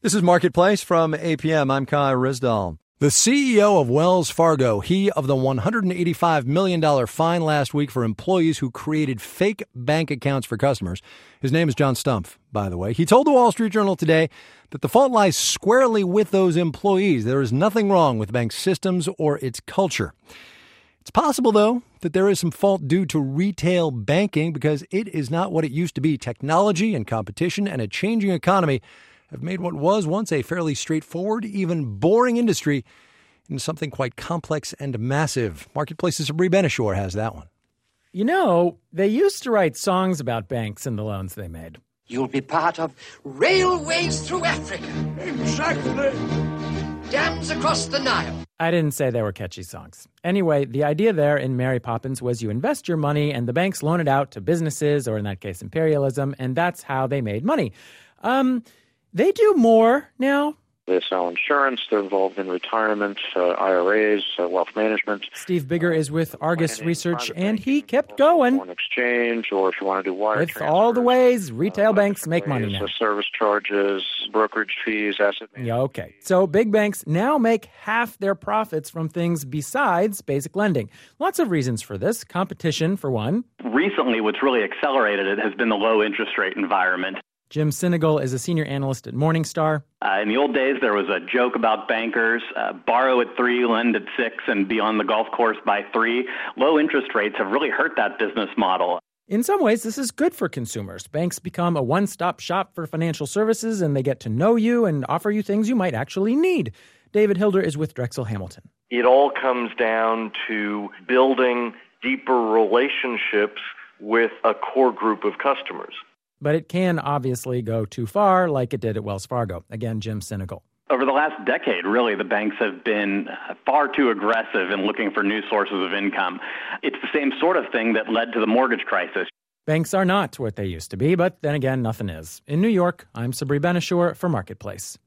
This is Marketplace from APM. I'm Kai Rizdal. The CEO of Wells Fargo, he of the $185 million fine last week for employees who created fake bank accounts for customers. His name is John Stumpf, by the way. He told the Wall Street Journal today that the fault lies squarely with those employees. There is nothing wrong with the bank's systems or its culture. It's possible, though, that there is some fault due to retail banking because it is not what it used to be. Technology and competition and a changing economy have made what was once a fairly straightforward, even boring industry into something quite complex and massive. Marketplace's Sabri Benishore has that one. You know, they used to write songs about banks and the loans they made. You'll be part of railways through Africa. Exactly. Dams across the Nile. I didn't say they were catchy songs. Anyway, the idea there in Mary Poppins was you invest your money and the banks loan it out to businesses, or in that case, imperialism, and that's how they made money. They do more now. They sell insurance. They're involved in retirement, IRAs, wealth management. Steve Bigger is with Argus Research, and he kept going. Foreign exchange, or if you want to do wire with transfers. all the ways retail banks make money now. Service charges, brokerage fees, asset management. Yeah, okay. So big banks now make half their profits from things besides basic lending. Lots of reasons for this. Competition, for one. Recently, what's really accelerated it has been the low interest rate environment. Jim Sinegal is a senior analyst at Morningstar. In the old days, there was a joke about bankers, borrow at 3, lend at 6, and be on the golf course by 3. Low interest rates have really hurt that business model. In some ways, this is good for consumers. Banks become a one-stop shop for financial services, and they get to know you and offer you things you might actually need. David Hilder is with Drexel Hamilton. It all comes down to building deeper relationships with a core group of customers. But it can obviously go too far, like it did at Wells Fargo. Again, Jim Sinegal. Over the last decade, really, the banks have been far too aggressive in looking for new sources of income. It's the same sort of thing that led to the mortgage crisis. Banks are not what they used to be, but then again, nothing is. In New York, I'm Sabri Benishore for Marketplace.